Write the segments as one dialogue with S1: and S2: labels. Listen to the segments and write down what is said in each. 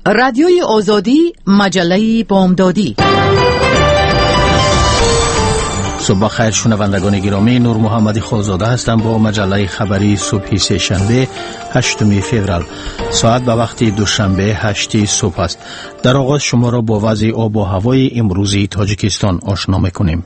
S1: رادیوی آزادی، مجله بامدادی.
S2: صبح خیر شنوندگان گرامی، نور محمدی خالزاده هستم با مجله خبری صبح سه‌شنبه 8 فوریه. ساعت به وقت دوشنبه 8 صبح است. در آغاز شما را با وضع آب و هوای امروزی تاجیکستان آشنا می‌کنیم.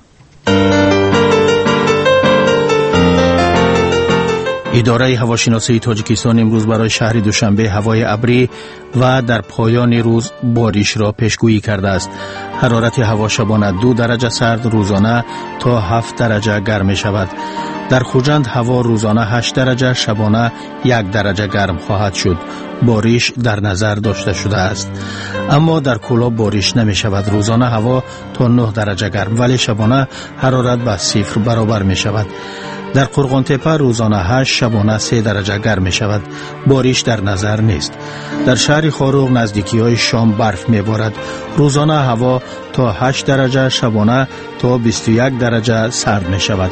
S2: اداره هواشناسی تاجیکستان امروز برای شهر دوشنبه هوای ابری و در پایان روز بارش را پیشگویی کرده است. حرارت هوا شبانه 2 درجه سرد روزانه تا 7 درجه گرم می شود. در خوجند هوا روزانه 8 درجه، شبانه 1 درجه گرم خواهد شد. بارش در نظر داشته شده است. اما در کلاب بارش نمی شود. روزانه هوا تا 9 درجه گرم ولی شبانه حرارت به 0 برابر می شود. در قرغانتپه روزانه 8، شبانه 3 درجه گرم می شود. بارش در نظر نیست. در شهر خاروق نزدیکی های شام برف می بارد. روزانه هوا تا 8 درجه، شبانه تا 21 درجه سرد می شود.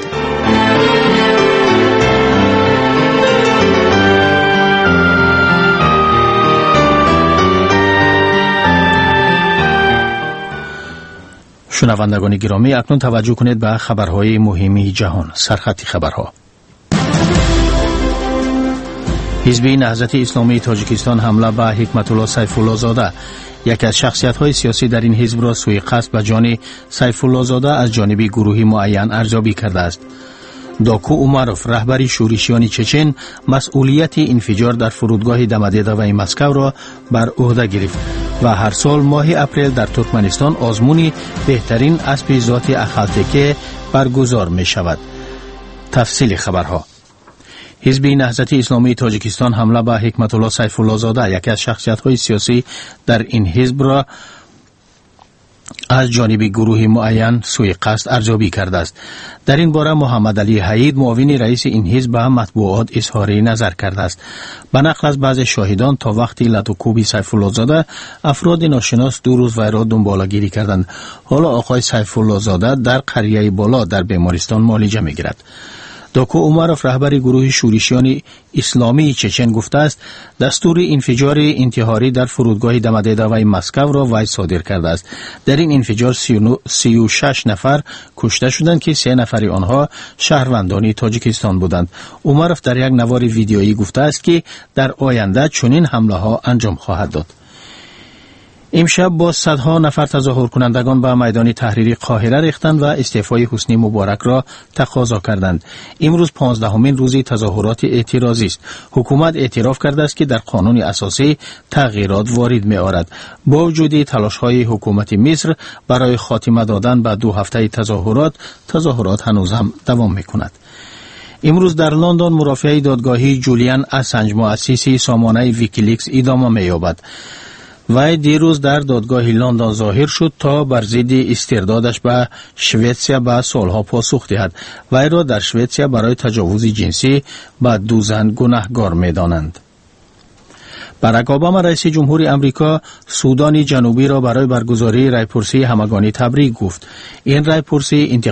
S2: شنوندگان گرامی، اکنون توجه کنید به خبرهای مهمی جهان. سرخط خبرها. حزب نهضت اسلامی تاجیکستان حمله به حکمت الله سیف الله زاده، یکی از شخصیت‌های سیاسی در این حزب را سوء قصد به جان سیف الله زاده از جانب گروهی معین ارزیابی کرده است. داکو اومروف، رهبر شورشیان چچن، مسئولیت انفجار در فرودگاه دمدیدوی مسکو را بر عهده گرفت و هر سال ماه اپریل در ترکمنستان آزمون بهترین اسب ذات اخالتکه برگزار می شود. تفصیل خبرها. حزب نهضت اسلامی تاجیکستان حمله به حکمت الله سیف الله زاده، یکی از شخصیت‌های سیاسی در این حزب را از جانب گروه معین سوء قصد ارزیابی کرده است. در این باره محمد علی حید، معاون رئیس این حزب، به مطبوعات اظهار نظر کرده است. به نقل از بعض شاهدان، تا وقتی لطوکوبی سیف الله زاده، افراد ناشناس 2 روز وی را دنباله‌گیری کردند. حالا آقای سیف الله زاده در قریه بالا در بیمارستان معالجه می‌گیرد. داکو اومروف، رهبر گروه شورشیان اسلامی چچن، گفته است دستور انفجار انتحاری در فرودگاه دمدیدوی مسکو را وی صادر کرده است. در این انفجار 36 نفر کشته شدند که 3 نفر آنها شهروندان تاجیکستان بودند. اومروف در یک نوار ویدیویی گفته است که در آینده چنین حمله ها انجام خواهد داد. امشب با صدها نفر تظاهر کنندگان به میدان تحریر قاهره ریختند و استعفای حسنی مبارک را تقاضا کردند. امروز 15مین روز تظاهرات اعتراضی است. حکومت اعتراف کرده است که در قانون اساسی تغییرات وارد می آورد. با وجود تلاش‌های حکومت مصر برای خاتمه دادن به 2 هفته تظاهرات هنوز هم دوام می کند. امروز در لندن مرافع دادگاهی جولیان اسنج، مؤسس سامانه ویکیلیکس، ادامه می یابد. وی دیروز در دادگاه لندن ظاهر شد تا بر ضد استردادش به شوئدیا به سالها پاسخ دهد. وی را در شوئدیا برای تجاوز جنسی به 2 زن گناهکار می‌دانند. باراک اوباما، رئیس جمهور امریکا، سودان جنوبی را برای برگزاری رایپرسی همگانی تبریک گفت. این رایپرسی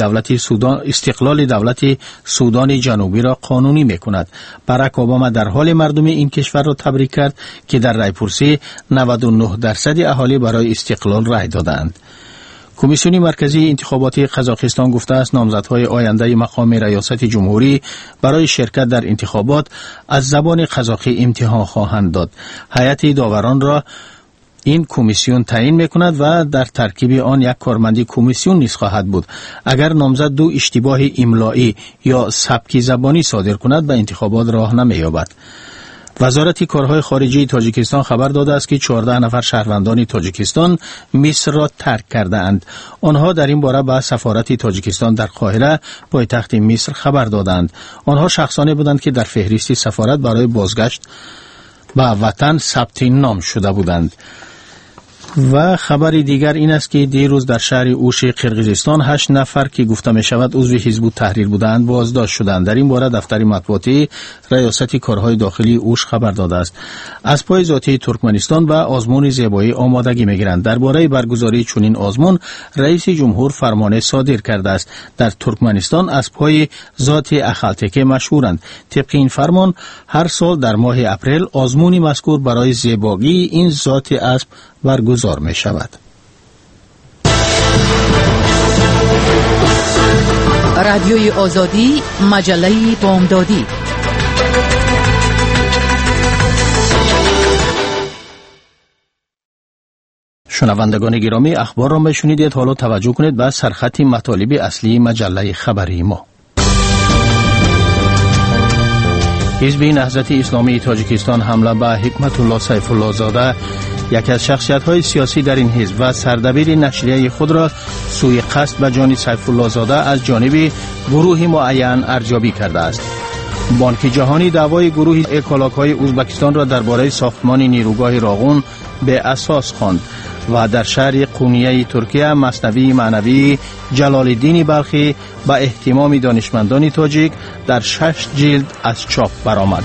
S2: استقلال دولت سودان جنوبی را قانونی می‌کند. باراک اوباما در حال مردم این کشور را تبریک کرد که در رایپرسی 99% اهالی برای استقلال رای دادند. کمیسیون مرکزی انتخابات قزاقستان گفته است نامزدهای آینده مقام ریاست جمهوری برای شرکت در انتخابات از زبان قزاقی امتحان خواهند داد. هیئت داوران را این کمیسیون تعیین می‌کند و در ترکیب آن یک کارمند کمیسیون نیز خواهد بود. اگر نامزد 2 اشتباه املایی یا سبکی زبانی صادر کند به انتخابات راه نمی‌یابد. وزارت کارهای خارجه تاجیکستان خبر داده است که 14 نفر شهروندان تاجیکستان مصر را ترک کرده اند. آنها در این باره به سفارت تاجیکستان در قاهره پایتخت مصر خبر دادند. آنها شخصانی بودند که در فهرست سفارت برای بازگشت به وطن ثبت نام شده بودند. و خبر دیگر این است که دیروز در شهر اوش قرقیزستان 8 نفر که گفته می شود عضو حزب التحریر بودند بازداشت شدند. در این باره دفتر مطبوعاتی ریاست کارهای داخلی اوش خبر داده است. از پای ذاتی ترکمنستان و آزمون زیبایی آمادگی می گیرند. درباره برگزاری چنین آزمون رئیس جمهور فرمان صادر کرده است. در ترکمنستان از پای ذات اخالتکه مشهورند. طبق این فرمان هر سال در ماه اپریل آزمونی مذکور برای زیبایی این ذات اسب برگزار می شود.
S1: رادیوی آزادی، مجله بامدادی.
S2: شنوندگان گرامی، اخبار را میشنیدید. حالا توجه کنید به سرخط مطالب اصلی مجله خبری ما. حزب نهضت اسلامی تاجیکستان حمله به حکمت الله سیف الله زاده، یکی از شخصیت‌های سیاسی در این حزب و سردبیر نشریه خود را سوی قصد به جان سیف الله زاده از جانب گروه معین ارزیابی کرده است. بانک جهانی دعوای گروه اکالاک‌های ازبکستان را درباره ساختمان نیروگاه راغون به اساس خواند و در شهر قونیه ترکیه مثنوی معنوی جلال الدین بلخی به اهتمام دانشمندان تاجیک در 6 جلد از چاپ برآمد.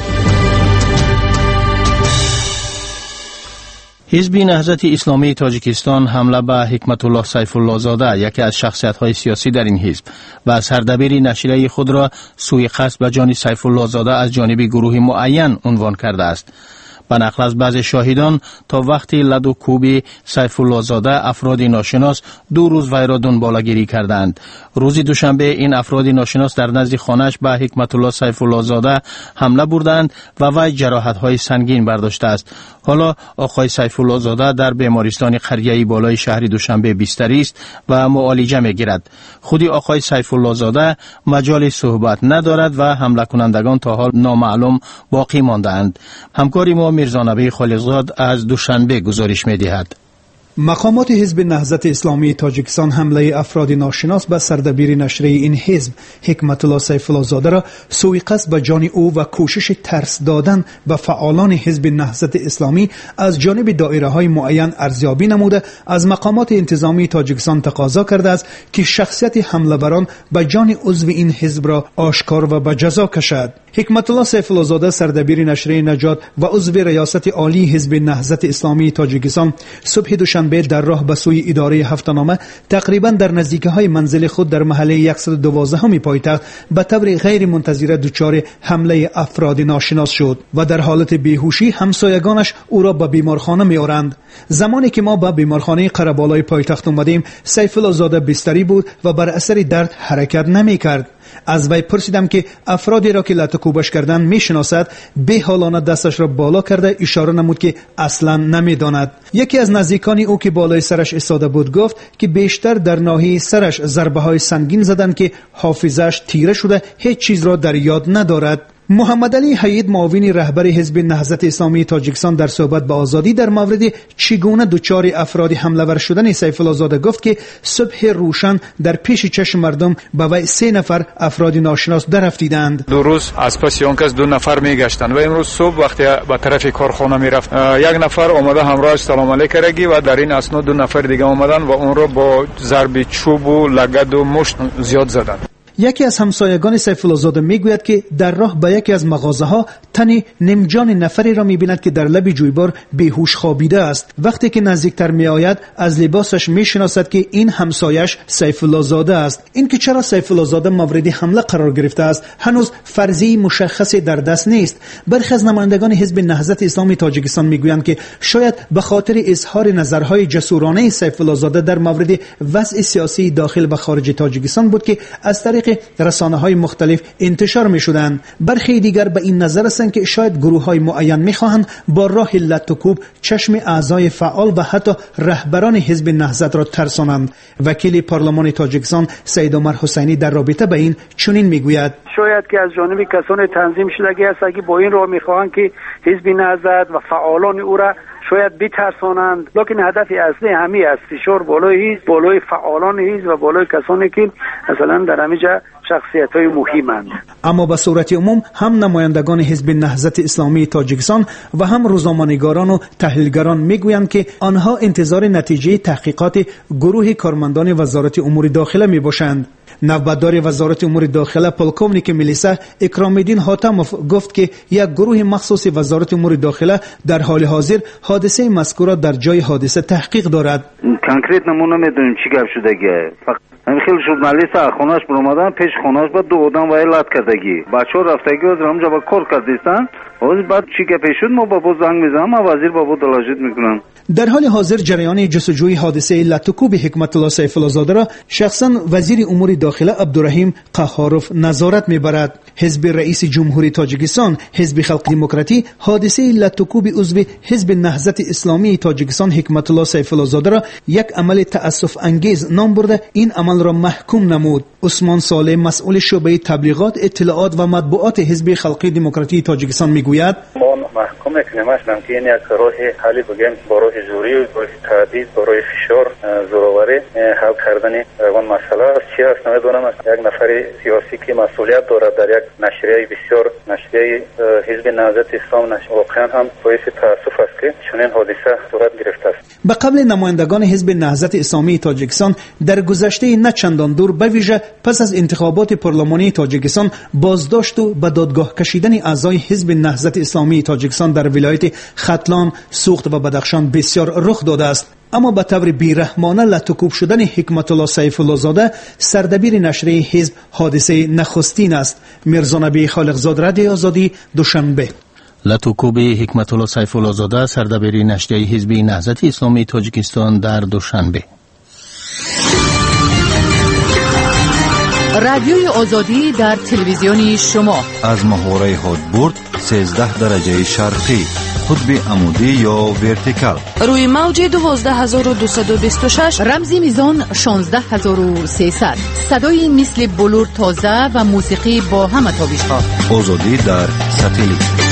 S2: حزب نهضت اسلامی تاجیکستان حمله به حکمت الله سیف الله زاده، یکی از شخصیت‌های سیاسی در این حزب و سردبیر نشریه خود را سوی قصد به جان سیف الله زاده از جانب گروه معین عنوان کرده است. به نقل از بعض شاهدان تا وقتی لد و کوب سیف الله زاده افراد ناشناس 2 روز وی را دنباله‌گیری کردند. روز دوشنبه این افراد ناشناس در نزد خانه‌اش به حکمت الله سیف الله زاده حمله بردند و وی جراحت‌های سنگین برداشته است. حالا آقای سیف الله زاده در بیمارستان قریه بالای شهر دوشنبه بستری است و معالجه می‌گیرد. خودی آقای سیف الله زاده مجال صحبت ندارد و حمله کنندگان تا حال نامعلوم باقی ماندند. همکاری ما میرزا نبی خالقزاد از دوشنبه گزارش می‌دهد.
S3: مقامات حزب نهضت اسلامی تاجیکستان حمله افراد ناشناس به سردبیر نشریه این حزب حکمت الله سیف الله زاده را سوی قصد به جان او و کوشش ترس دادن به فعالان حزب نهضت اسلامی از جانب دایره‌های معین ارزیابی نموده از مقامات انتظامی تاجیکستان تقاضا کرده است که شخصیت حمله بران به جان عضو این حزب را آشکار و به جزا کشد. حکمت الله سیف الله زاده سردبیر نشریه نجات و عضو ریاست عالی حزب نهضت اسلامی تاجیکستان صبح دوشنبه در راه به سوی اداره هفته‌نامه تقریبا در نزدیکی‌های منزل خود در محله 112 پایتخت به طور غیر منتظره دچار حمله افراد ناشناس شد و در حالت بیهوشی همسایگانش او را به بیمارخانه می‌آورند. زمانی که ما به بیمارخانه قره‌بالای پایتخت آمدیم سیف الله زاده بستری بود و بر اثر درد حرکت نمی‌کرد. از وی پرسیدم که افرادی را که لطکوبش کردن میشناسد. به حالانه دستش را بالا کرده اشاره نمود که اصلا نمیداند. یکی از نزدیکان او که بالای سرش ایستاده بود گفت که بیشتر در ناحیه سرش ضربه های سنگین زدند که حافظش تیره شده هیچ چیز را در یاد ندارد. محمد علی حید معاون رهبر حزب نهضت اسلامی تاجیکستان در صحبت با آزادی در مورد چگونه دچار افراد حمله ور شدن سیف الله زاده گفت که صبح روشن در پیش چشم مردم به وی 3 نفر افراد ناشناس درافتیدند.
S4: 2 روز از پس اون کس 2 نفر میگشتند و امروز صبح وقتی به طرف کارخانه میرفت 1 نفر اومده همراهش سلام علیک کردگی و در این اسنا 2 نفر دیگه اومدن و اون رو با ضرب چوب و لگد و مشت زیاد زدند.
S3: یکی از همسایگان سیف الله زاده میگوید که در راه به یکی از مغازه‌ها تن نمجان نفری را می‌بیند که در لب جویبار بیهوش خوابیده است. وقتی که نزدیکتر میآید از لباسش میشناسد که این همسایش سیف الله زاده است. اینکه چرا سیف الله زاده مورد حمله قرار گرفته است هنوز فرضی مشخصی در دست نیست. برخی از نمایندگان حزب نهضت اسلامی تاجیکستان میگویند که شاید به خاطر اظهار نظرهای جسورانه سیف الله زاده در مورد وضع سیاسی داخل و خارج تاجیکستان بود که از طریق رسانه‌های مختلف انتشار می‌شدند. برخی دیگر به این نظر هستند که شاید گروه‌های معین می‌خواهند با راه لطکوب چشم اعضای فعال و حتی رهبران حزب نهضت را ترسانند. وکیل پارلمان تاجیکستان سید عمر حسینی در رابطه به این چنین میگوید:
S5: شاید که از جانب کسان تنظیم شدگی است که با این راه می‌خواهند که حزب نهضت و فعالان او را شاید بترسانند، لکن هدف اصلی همین است، فشار بالای حزب، بالای فعالان حزب و بالای کسانی که مثلا در همینجا شخصیت‌های مهمند.
S3: اما به صورت عموم هم نمایندگان حزب نهضت اسلامی تاجیکستان و هم روزنامه‌نگاران و تحلیلگران میگویند که آنها انتظار نتیجه تحقیقات گروه کارمندان وزارت امور داخله میباشند. نوبتدار وزارت امور داخله پولکوونیک میلیسا اکرام‌الدین حاتموف گفت که یک گروه مخصوص وزارت امور داخله در حال حاضر حادثه مذکور در جای حادثه تحقیق دارد.
S6: کنکریت نمونه میدونیم چی گپ شدگی. همین خیلی ژورنالیست از خونه‌اش برآمدن، پیش خونه‌اش با دو آدم وایلات کردگی. بچه‌ها رفتگی و همونجا با کار کردیستن. بعد چی گپ شد ما بابا زنگ میزنم، وزیر بابا دلاجت میکنم.
S3: در حال حاضر جریان جستجوی حادثه علت و کوب حکمت الله سیف الله زاده را شخصا وزیر امور داخله عبدالرحیم قهاروف نظارت میبرد. حزب رئیس جمهوری تاجیکستان، حزب خلق دموکراتی، حادثه علت و کوب عضو حزب نهضت اسلامی تاجیکستان حکمت الله سیف الله زاده را یک عمل تأسف انگیز نام برده این عمل را محکوم نمود. عثمان صالح مسئول شعبه تبلیغات، اطلاعات و مطبوعات حزب خلق دموکراتی تاجیکستان میگوید
S7: ما محکوم میکنیم که این یک راه حلی بگیم با راه جوری و با تهدید با راه فشار زوراوری حل کردن اون مسئله است. چی است نمیدونم، یک نفر سیاسی که مسئولیت دارد در یک نشریه بسیار نشریه حزب نهضت اسلام واقعا هم باعث تاسف است که چنین حادثه صورت گرفته است.
S3: به قبل نمایندگان حزب نهضت اسلامی تاجیکستان در گذشته نه چندان دور به ویژه پس از انتخابات پارلمانی تاجیکستان بازداشت و به دادگاه کشیدن اعضای حزب نهضت اسلامی تاجیکستان در ولایت ختلان، سوخت و بدخشان بسیار رخ داده است. اما به طور بیرحمانه لطوکوب شدن حکمت الله سیف الله زاده سردبیر نشریه حزب حادثه نخستین است. میرزا نبی خالقزاد، رادیو آزادی، دوشنبه.
S2: لطوکوب حکمت الله سیف الله زاده سردبیر نشریه حزب نهضت اسلامی تاجیکستان در دوشنبه.
S1: رادیوی آزادی در تلویزیون شما
S8: از محوره هادبورد 13 درجه شرقی، قطب عمودی یا ورتیکال،
S9: روی موج 12226،
S1: رمزی میزان 16300، صدای مثل بلور تازه و موسیقی با همه تابش‌ها.
S8: آزادی در ساتلیت.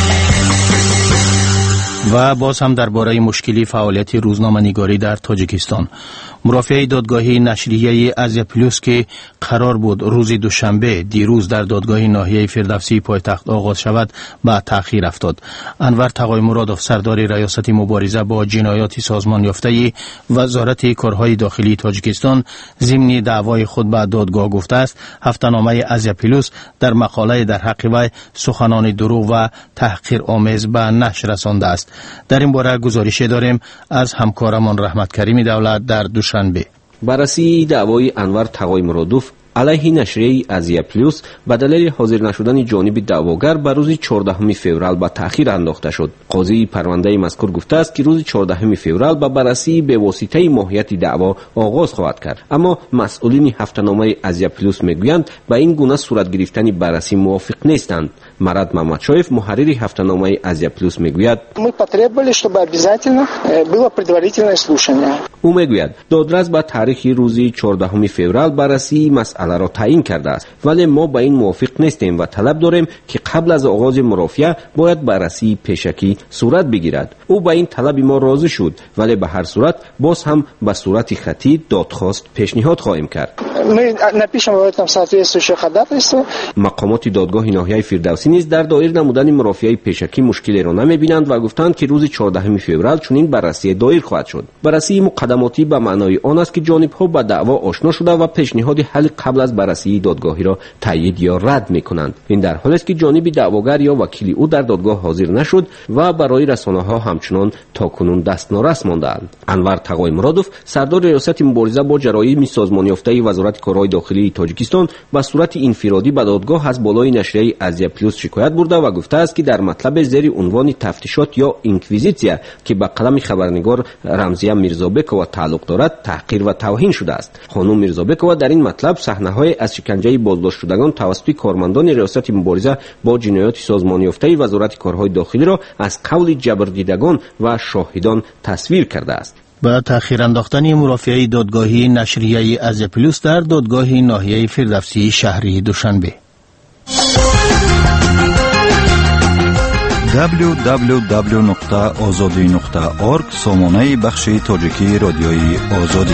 S2: و باز هم درباره مشکلی فعالیت روزنامه‌نگاری در تاجیکستان. مرافعه دادگاهی نشریه آزیا پلوس که قرار بود روز دوشنبه دیروز در دادگاه ناحیه فردوسی پایتخت آغاز شود به تأخیر افتاد. انور تقایمرادوف سردار ریاست مبارزه با جنایات سازمان یافته وزارت کارهای داخلی تاجیکستان ضمن دعوای خود به دادگاه گفته است هفته‌نامه آزیا پلوس در مقاله در حق وی سخنان دروغ و تحقیرآمیز به نشر رسانده است. در این باره گزارش داریم از همکارمان رحمت کریمی دولت در دوشنبه.
S10: بررسی دعوای انور تقایمرادوف علیه نشریه آزیا پلوس به دلیل حاضر نشدن جانب دعواگر به روز 14 فوریه به تأخیر انداخته شد. قاضی پرونده مذکور گفته است که روز 14 فوریه به بررسی به واسطه ماهیت دعوا آغاز خواهد کرد. اما مسئولین هفته‌نامه آزیا پلوس میگویند به این گونه صورت گرفتن بررسی موافق نیستند. مراد مامачоев محرر هفته‌نامه آزیا پلوس میگوید
S11: мы потребовали чтобы обязательно было предварительное слушание.
S10: او میگوید دادرس به تاریخ روز 14 فوریه بررسی مسئله را تعیین کرده است، ولی ما با این موافق نیستیم و طلب داریم که قبل از آغاز مرافعه باید بررسی پیشکی صورت بگیرد. او با این طلب ما راضی شد، ولی به هر صورت باز هم به صورت خطی دادخواست پیشنهاد خواهیم کرد.
S11: мы напишем в этом соответствующее ходатайство.
S10: مقامات دادگاه ناحیه فردوسی نیز در دایر نمودن مرافعه پیشکی مشکلی را نمی‌بینند و گفتند که روز 14 فوریه چنین بررسی دایر خواهد شد. بررسی مقدماتی به معنای آن است که جانب‌ها با دعوا آشنا شده و پیشنهاد حل قبل از بررسی دادگاهی را تایید یا رد می‌کنند. این در حالی است که جانب دعواگر یا وکیل او در دادگاه حاضر نشد و برای رسانه‌ها همچنان تاکنون دست نارس مانده‌اند. انور تقایمرادوف سردار ریاست مبارزه با جرایم سازمان یافته وزارت کارهای داخلی تاجیکستان به صورت انفرادی به دادگاه از بالای نشریه آزیا پلوس شکایت برده و گفته است که در مطلب زیر عنوان تفتیشات یا اینکویزیسیا که به قلم خبرنگار رمزیه میرزابکووا تعلق دارد تحقیر و توهین شده است. خانم میرزابکووا در این مطلب صحنه‌های از شکنجه بازداشت شدگان توسط کارمندان ریاست مبارزه با جنایات سازمان یافته وزارت کارهای داخلی را از قول جبردیدگان و شاهدان تصویر کرده است.
S2: با تأخیر انداختن مرافعه دادگاهی نشریه آزیا پلوس در دادگاه ناحیه فردوسی شهری دوشنبه.
S8: www.azadi.org سامانه بخش تاجیکی رادیوی آزادی.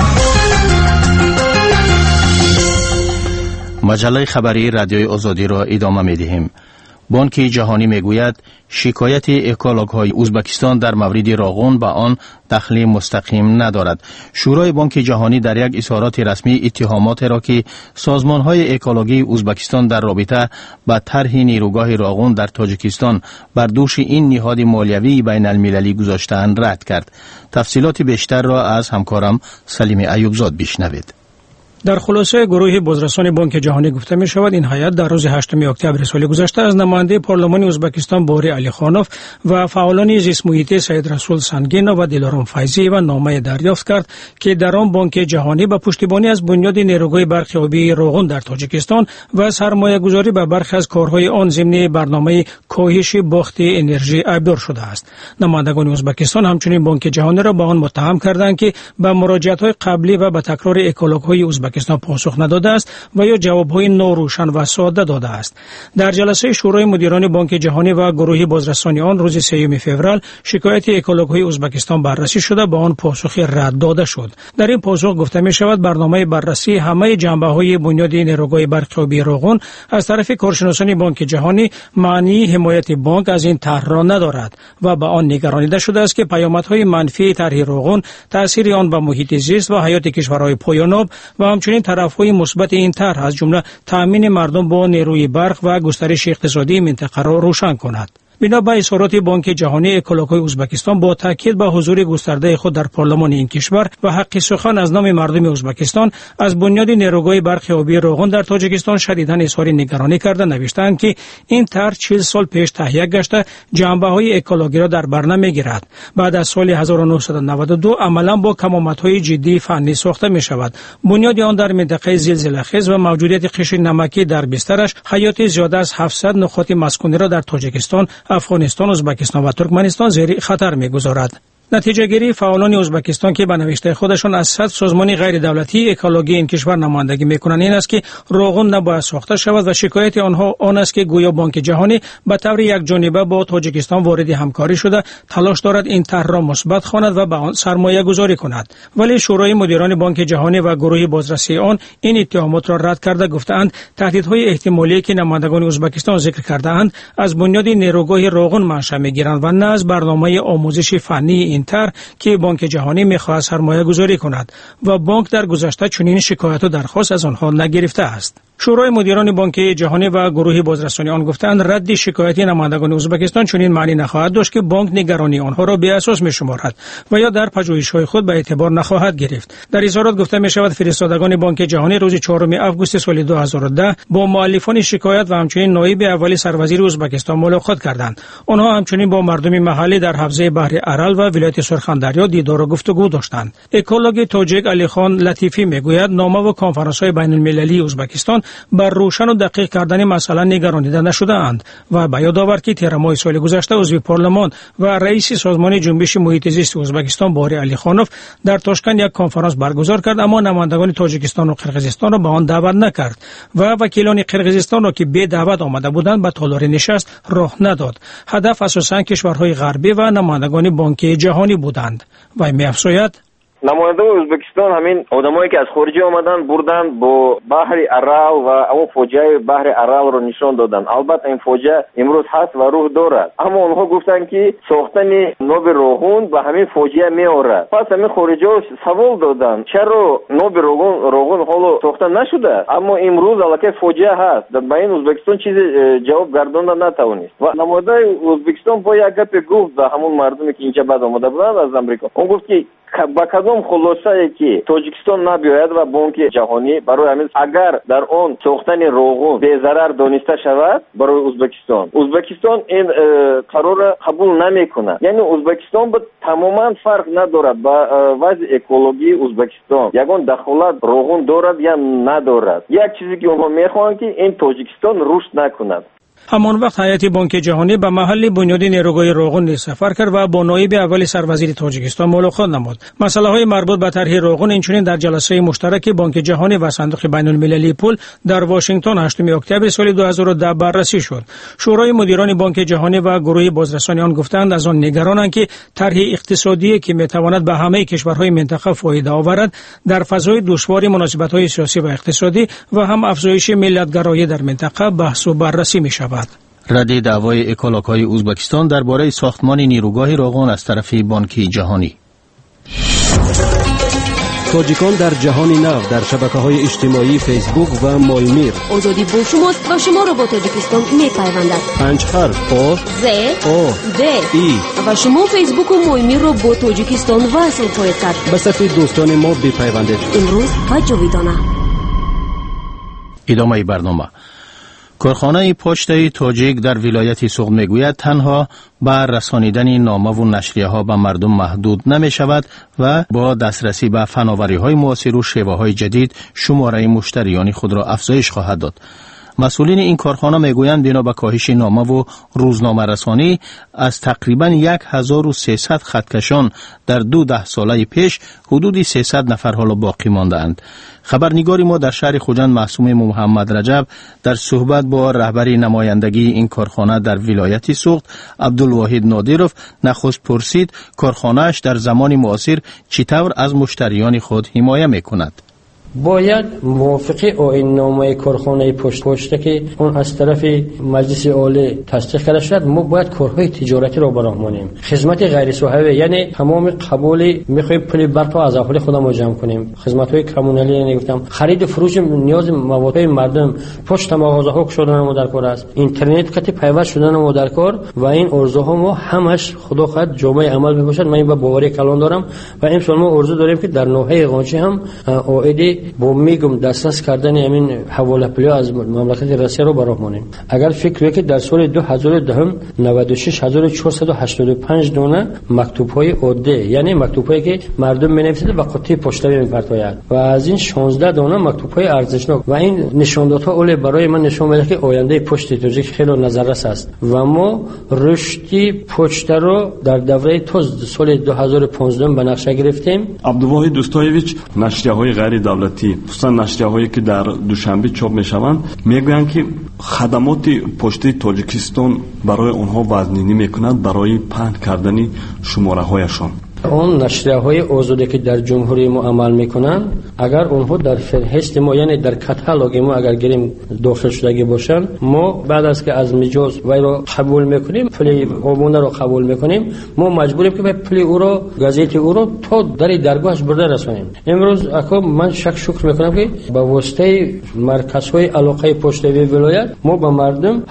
S2: مجله خبری رادیوی آزادی را ادامه می‌دهیم. بانک جهانی میگوید شکایت اکولوژهای ازبکستان در مورد راغون به آن دخل مستقیم ندارد. شورای بانک جهانی در یک اظهارات رسمی اتهامات را که سازمان‌های اکولوژی ازبکستان در رابطه با طرح نیروگاه راغون در تاجیکستان بر دوش این نهاد مالیوی بین المللی گذاشته‌اند رد کرد. تفصیلات بیشتر را از همکارم سلیم ایوبزاد بشنوید.
S12: در خلاصه گروه بازرسان بانک جهانی گفته می شود این هیئت در روز 8 اکتبر سال گذشته از نماینده پارلمان ازبکستان باری علیخانوف و فعالان زیست محیطی سید رسول سنگینو و دلارام فیضی و نامه دریافت کرد که در آن بانک جهانی با پشتیبانی از بنیاد نیروگاه برق آبی روغن در تاجیکستان و سرمایه گذاری به برخی از کارهای آن ضمن برنامه کاهش باخت انرژی ابزار شده است. نمایندگان ازبکستان همچنین بانک جهانی را به آن متهم کردند که به مراجعت‌های قبلی و به تکرار اکولوژهای ازبکستان پاسخ نداده است و یا جوابهای ناروشن و ساده داده است. در جلسه شورای مدیران بانک جهانی و گروه بازرسانی آن روز 3 فوریه شکایت اکولوژهای ازبکستان بررسی شده با آن پاسخ رد داده شد. در این پاسخ گفته می شود برنامه بررسی همه جنبه‌های بنیادی نیروگاه برق آبی روغن از طرف کارشناسان بانک جهانی معنی حمایت بانک از این طرح را ندارد و به آن نگرانیده شده است که پیامدهای منفی طرح روغن، تاثیر آن بر محیط زیست و حیات کشورهای پایان‌آب و همچنین طرف‌های مثبت این طرح از جمله تأمین مردم با نیروی برق و گسترش اقتصادی منطقه را روشن کند. بنا به اظهارات بانک جهانی اکولوژهای ازبکستان با تاکید به حضور گسترده خود در پارلمان این کشور و حق سخن از نام مردم ازبکستان از بنیاد نیروگاه برق آبی روغن در تاجیکستان شدیداً اظهار نگرانی کرده نوشتند که این طرح 40 سال پیش تهیه گشته جنبه‌های اکولوژی را در بر نمیگیرد. بعد از سال 1992 عملاً با کمامت‌های جدی فنی ساخته می شود. بنیاد آن در منطقه زلزله‌خیز و موجودیت قشر نمکی در بسترش حیات زیاده از 700 نقاط مسکونی را در تاجیکستان، افغانستان، ازبکستان و ترکمنستان زیر خطر می‌گذارد. نتیجه گیری فعالان ازبکستان که به نوشته خودشان از 100 سازمان غیر دولتی اکولوژی این کشور نمایندگی میکنند این است که روغن نباید ساخته شود و شکایت آنها آن است که گویا بانک جهانی به طور یکجانبه با تاجیکستان وارد همکاری شده تلاش دارد این طرح را مثبت خواند و به آن سرمایه گذاری کند. ولی شورای مدیران بانک جهانی و گروه بازرسی آن این اتهامات را رد کرده گفتند تهدیدهای احتمالی که نمایندگان ازبکستان ذکر کرده‌اند از بنیاد نیروگاه روغن منشأ میگیرند و نه از برنامه آموزش فنی طرح که بانک جهانی می‌خواهد سرمایه گذاری کند و بانک در گذشته چنین شکایت و درخواست از آنها نگرفته است. شورای مدیران بانک جهانی و گروه بازرسانی آن گفتند رد شکایت نمایندگان ازبکستان چنین معنی نخواهد داشت که بانک نگرانی آنها را بی اساس می‌شمارد و یا در پژوهش‌های خود به اعتبار نخواهد گرفت. در اظهارات گفته می‌شود فرستادگان بانک جهانی روز 4 آگوست سال 2010 با مؤلفان شکایت و همچنین نایب اولی سروزیر ازبکستان ملاقات کردند. آنها همچنین با مردم محلی در حوزه بحر ارال و ولایت سرخندریا دیدار و گفتگو داشتند. اکولوژ تاجیک علیخان لطیفی میگوید نامه و کنفرانس‌های بین‌المللی ازبکستان بر روشن و دقیق کردن مسئله نگرانیده نشده‌اند و به یاد آورد که تیر ماه سال گذشته عضو پارلمان و رئیس سازمان جنبش محیط زیست ازبکستان باری علیخانوف در تاشکند یک کنفرانس برگزار کرد اما نمایندگان تاجیکستان و قرقیزستان را به آن دعوت نکرد و وکیلان قرقیزستان را که بی دعوت آمده بودند به تالار نشست راه نداد. هدف اساساً کشورهای غربی و نمایندگان بانک جهانی بودند. و می‌افزاید
S13: نماینده ازبکستان همین آدمایی که از خارج آمدن بردن با بحر ارال و اون فاجعه بحر ارال رو نشون دادن. البته این فاجعه امروز هست و روح دارد اما اونها گفتن که ساختن نوب روغن به همین فاجعه میآورد. پس همین خارجی‌ها سوال دادن چرا نوب روغن حالا ساخته نشده اما امروز البته فاجعه هست. در این ازبکستان چیزی جواب گرداندن نتوانست و نماینده ازبکستان با یک گپ گفت به همون مردمی که اینجا بعد آمده بودند از آمریکا. اون گفت که با کدام خلاصه که تاجیکستان نبیاید و بانک جهانی برای همین اگر در آن ساختن روغن به ضرر دانسته شود برای ازبکستان این قرار قبول نمیکنه. یعنی ازبکستان با تماما فرق ندارد با وضع اکولوژی ازبکستان یگان دخالت روغن دارد یا ندارد. یک چیزی که اونها میخوان که این تاجیکستان رشد نکند.
S12: همان وقت هیئت بانک جهانی به محل بنیاد نیروگاه روغن سفر کرد و با نایب اول سروزیر تاجیکستان ملاقات نمود. مسائل مربوط به طرح روغن اینچنین در جلسه مشترک بانک جهانی و صندوق بین المللی پول در واشنگتن 8 اکتبر سال 2010 بررسی شد. شورای مدیران بانک جهانی و گروه بازرسانی آن گفتند از آن نگرانند که طرح اقتصادی که میتواند به همه کشورهای منطقه فایده آورد در فضای دشوار مناسبت‌های سیاسی و اقتصادی و هم افزایش ملیت‌گرایی در منطقه بحث و بررسی می‌شود.
S2: رد دعوای اکولوژی ازبکستان درباره ساختمان نیروگاه روغن از طرف بانک جهانی.
S14: تاجیکان در جهان نو در شبکه‌های اجتماعی فیسبوک و مایمیر.
S15: آزادی با شماست و شما را با تاجیکستان می‌پیوندد.
S14: 5 حرف آ
S15: ز
S14: آ
S15: د
S14: ای
S15: و شما فیسبوک و مایمیر را با تاجیکستان وصل خواهید کرد.
S14: به صف دوستان ما بپیوندید.
S15: امروز و جاویدانه.
S2: ادامه برنامه. کارخانه پشت تاجیک در ولایت سوغد میگوید تنها با رسانیدن نامه و نشریه ها به مردم محدود نمی شود و با دسترسی به فناوری های معاصر و شیوه های جدید شماره مشتریان خود را افزایش خواهد داد. مسئولین این کارخانه میگویند بنا به کاهش نامه و روزنامه رسانی از تقریبا 1300 خطکشان در 12 ساله پیش حدود 300 نفر حالا باقی مانده‌اند. خبرنگار ما در شهر خوجند معصوم محمد رجب در صحبت با رهبر نمایندگی این کارخانه در ولایت سوغد عبدالواحد نادیروف نخست پرسید کارخانه‌اش در زمان معاصر چطور از مشتریان خود حمایت می‌کند.
S16: باید موافقه آیین‌نامه کارخانه پشت که اون از طرف مجلس عالی تصدیق کرده شد، ما باید کارهای تجارتی را براهمانیم. خدمت غیر صاحبه یعنی تمام قبول میخوایم پول برق از اهالی خودمون جمع کنیم. خدمت‌های کمونالی یعنی گفتم خرید فروش نیاز موادهای مردم، پشت مغازه‌ها شدن ما در کار است، اینترنت کتی پیوست شدن ما در کار و این ارزوها ما همش خدا خواهد جامعه عمل میباشد. من این با باوری کلان دارم و امسال ما ارزو داریم که در ناحیه قانچی هم عائد با میگم دسترس کردن همین حواله پولی از مملکت روسیه رو براهمانیم. اگر فکر کنید در سال 2010 96485 دونه مکتوب‌های عاده یعنی مکتوب‌هایی که مردم می‌نویسند و قطعه پشتوی می‌پرتاید و از این 16 دونه مکتوب‌های ارزشناک و این نشاندادها اول برای من نشون میده که آینده پشت تاجیک خیلی نظررس است و ما رشدی پشت رو در دوره توز سال 2015 به نقشه گرفتیم.
S17: عبدالواحد دوستایویچ نشریه‌های غیر دولتی خصوصا نشریه‌هایی که در دوشنبه چاپ میشوند میگویند که خدمات پشتی تاجیکستان برای آنها وزنینی میکنند برای پهن کردن شماره هایشان.
S16: اون نشریه‌های آزاده که در جمهوری ما عمل میکنن اگر اونها در فهرست ما یعنی در کاتالوگ ما اگر گیریم داخل شدگی باشن ما بعد از که از مجاز وی رو قبول میکنیم پلی عمومی رو قبول میکنیم ما مجبوریم که پلی او رو گازیت او رو تا در درگاهش برده رسونیم. امروز اکو من شکر میکنم که با واسطه مرکزهای علاقه پشتوی ولایت ما به مردم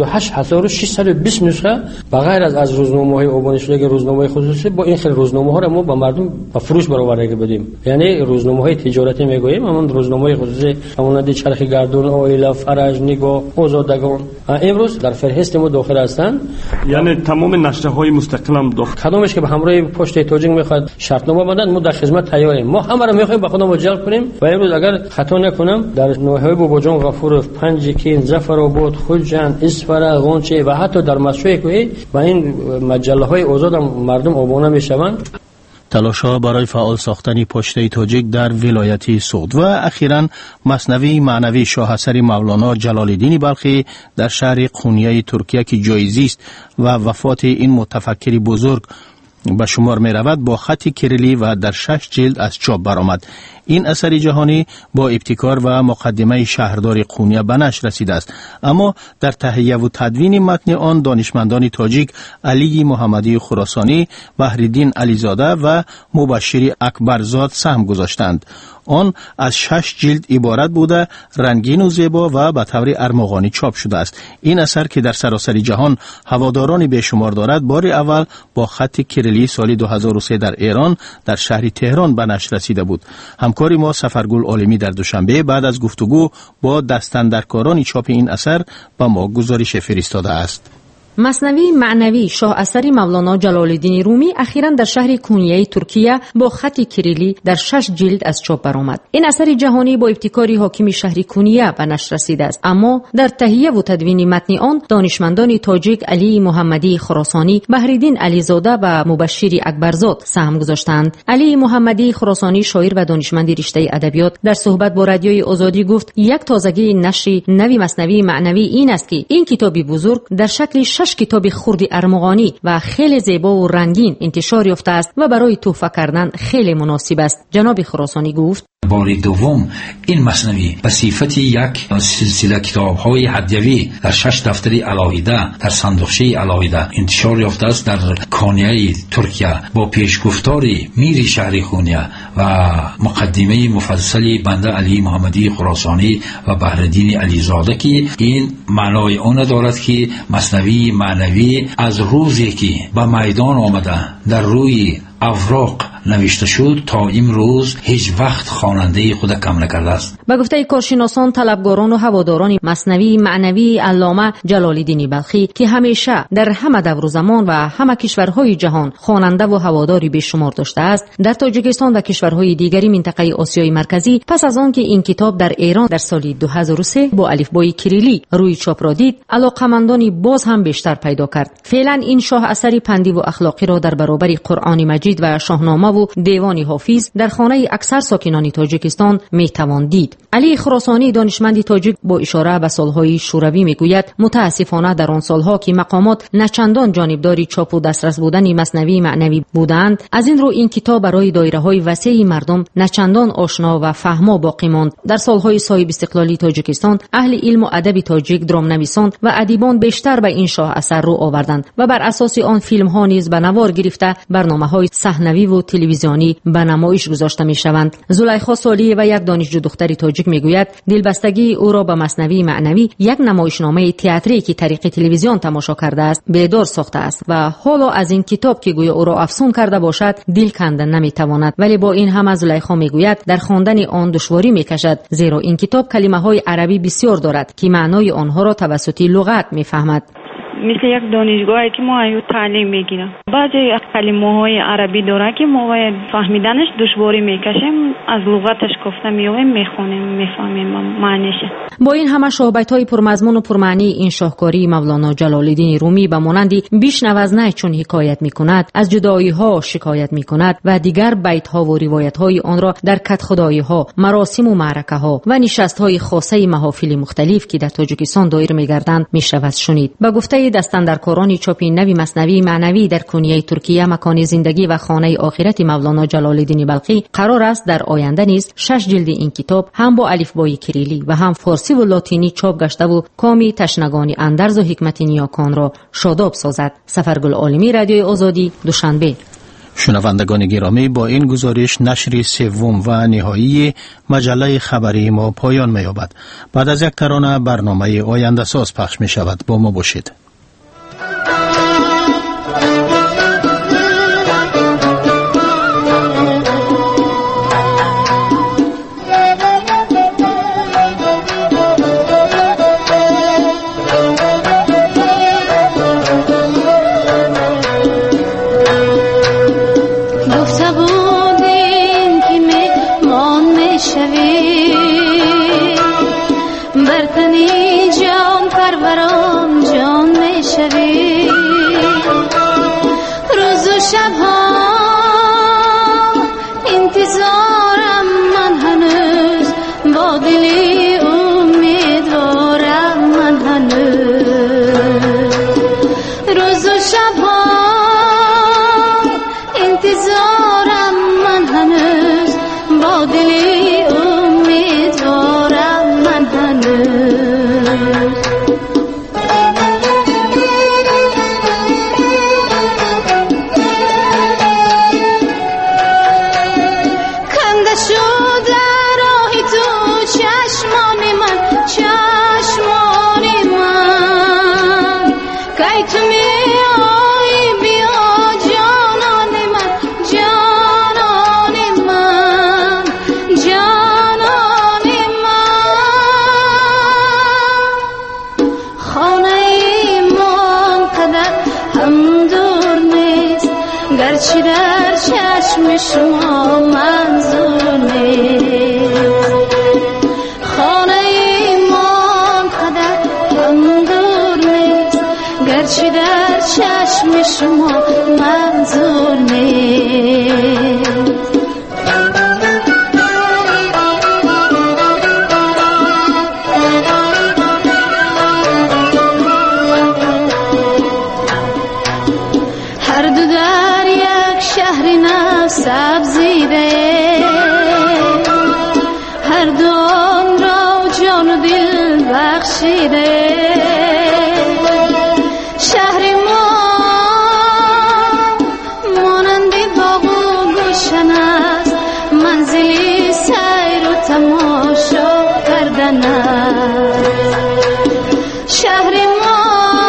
S16: 78620 نسخه بغیر از روزنامه‌های عمومی شدگی روزنامه خصوصی با این خیلی روزنامه ها را ما به مردم به فروش برآورده بدیم. یعنی روزنامه‌های تجارتی میگوییم همون روزنامه‌های خصوصی همونند چرخ گردون، آیلا، فرج، نگاه، آزادگان امروز در فهرست ما داخل هستند.
S17: یعنی تمام نشریه‌های مستقل هم داخل
S16: کدامش که به همراه پشت تاجیک میخواد شرطنامه بدن ما در خدمت تیاریم. ما همه را میخوایم به خودمون جلب کنیم و امروز اگر خطا نکنم در ناحیه باباجان غفورov، پنجکین، ظفرآباد، خوجند، اسفره، غنچه و حتی در مشروع کوهی و این مجله‌های آزاد مردم آبونه میشوند.
S2: تلاش‌ها برای فعال ساختن پشت تاجیک در ولایت سوغد و اخیراً مثنوی معنوی شاهسر مولانا جلال الدین بلخی در شهر قونیه ترکیه که جایزی است و وفات این متفکر بزرگ به شمار می رود با خط کریلی و در 6 جلد از چاپ برآمد. این اثر جهانی با ابتکار و مقدمه شهردار قونیه به نشر رسیده است، اما در تهیه و تدوین متن آن دانشمندان تاجیک علی محمدی خراسانی، بحرالدین علیزاده و مبشری اکبرزاد سهم گذاشتند. آن از 6 جلد عبارت بوده، رنگین و زیبا و به طور ارمغانی چاپ شده است. این اثر که در سراسر جهان هواداران بیشمار دارد، بار اول با خط کریلی سال 2003 در ایران در شهر تهران به نشر رسیده بود. همکاری ما سفرگل عالمی در دوشنبه بعد از گفتگو با دستاندرکاران چاپ این اثر به ما گزارش فرستاده است.
S18: مثنوی معنوی شاه اثری مولانا جلال الدین رومی اخیراً در شهر کنیه ترکیه با خط کریلی در 6 جلد از چاپ برآمد. این اثر جهانی با ابتکار حاکم شهر کنیه به نشر رسیده است، اما در تهیه و تدوین متن آن دانشمندان تاجیک علی محمدی خراسانی، بحرالدین علیزاده و مبشر اکبرزاد سهم گذاشتند. علی محمدی خراسانی شاعر و دانشمند رشته ادبیات در صحبت با رادیوی آزادی گفت یک تازگی نشر نوی مثنوی معنوی این است که این کتابی بزرگ در شکل 6 کتاب خرد ارمغانی و خیلی زیبا و رنگین انتشار یافته است و برای تحفه کردن خیلی مناسب است. جناب خراسانی گفت
S19: بار دوم این مثنوی به صفت یک سلسله کتاب‌های هدیه‌ای در 6 دفتر علاوه در صندوقچه علاوه انتشار یافته است در کنیه ترکیه با پیشگفتار میر شهر کنیه و مقدمه مفصلی بنده علی محمدی خراسانی و بحرالدین علیزاده که این معنای آن دارد که مثنوی معنوی از روزی که به میدان آمده در روی اوراق نوشته شد تا امروز هیچ وقت خواننده خود کم نکرده است.
S18: به گفته کارشناسان، طلبگاران و هواداران مثنوی معنوی علامه جلال الدین بلخی که همیشه در همه دور و زمان و همه کشورهای جهان خواننده و هواداری بیشمار داشته است، در تاجیکستان و کشورهای دیگری منطقه آسیای مرکزی پس از آن که این کتاب در ایران در سال 2003 با الفبای کریلی روی چاپ را دید، علاقه‌مندانی باز هم بیشتر پیدا کرد. فعلا این شاه اثری پندی و اخلاقی را در برابر قرآن مجید و شاهنامه و دیوان حافظ در خانه اکثر ساکنان تاجیکستان میتوان دید. علی خراسانی دانشمند تاجیک با اشاره به سالهای شوروی میگوید متاسفانه در آن سالها که مقامات نچندان جانبداری چاپ و دسترس بودن مثنوی معنوی بودند، از این رو این کتاب برای دایره‌های وسیع مردم نچندان آشنا و فهما باقی ماند. در سالهای صاحب استقلالی تاجیکستان اهل علم و ادب تاجیک درام‌نویسان و ادیبان بیشتر به این شاه اثر رو آوردند و بر اساس آن فیلم‌ها نیز به نوار گرفته برنامه‌های صحنوی و تلویزیونی به نمایش گذاشته می‌شوند. زلیخا سالیه و یک دانشجو دختر تاجیک میگوید دلبستگی او را به مثنوی معنوی یک نمایشنامه تئاتری که طریق تلویزیون تماشا کرده است بیدار ساخته است و حالا از این کتاب که گویا او را افسون کرده باشد دل کندن نمیتواند، ولی با این هم زلیخا میگوید در خواندن آن دشواری میکشد، زیرا این کتاب کلمه‌های عربی بسیار دارد که معنای آنها را توسط لغت میفهمد.
S20: مثل یک دانشگاهی که ما ایو تعلیم میگیریم، بعضی کلمه‌های عربی داره که ما باید فهمیدنش دشواری میکشیم، از لغتش گفته میایم میخونیم میفهمیم معنیش.
S18: با این همه شعبه‌های پرمضمون و پرمعنی این شاهکاری مولانا جلال الدین رومی به مانندی بیش نوازنه چون حکایت میکند، از جدایی‌ها شکایت میکند و دیگر بیت‌ها و روایت‌های آن را در کدخدایی‌ها، مراسم و معرکه‌ها و نشست‌های خاصه محافل مختلف که در تاجیکستان دایر می‌گردند میشود شنید. با گفته دستاندرکاران چاپ نوی مثنوی معنوی در کنیه ترکیه، مکان زندگی و خانه آخرت مولانا جلال الدین بلخی، قرار است در آینده نیز 6 جلد این کتاب هم با الفبای کریلی و هم فارسی و لاتینی چاپ گشته و کامی تشنگان اندرز و حکمت نیاکان را شاداب سازد. سفرگل عالمی، رادیوی آزادی، دوشنبه.
S2: شنوندگان گرامی، با این گزارش نشر سوم و نهایی مجله خبری ما پایان می‌یابد. بعد از یک ترانه برنامه آینده ساز پخش می‌شود. با ما باشید.
S21: روز و شب ها انتظارم چشم شما منظور نیست خانه ایمان قدر هم دور نیست گرچه در چشم شما منظور نیست هر دو در یک شهر نفس افزیده هر دو آن را جان و دل بخشیده شهر ما مانند باغ و گلشن است منزلی سیر و تماشا کردن است شهر ما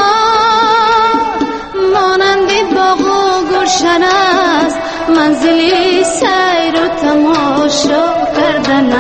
S21: مانند باغ و گلشن است منزلی سیر و تماشا کردن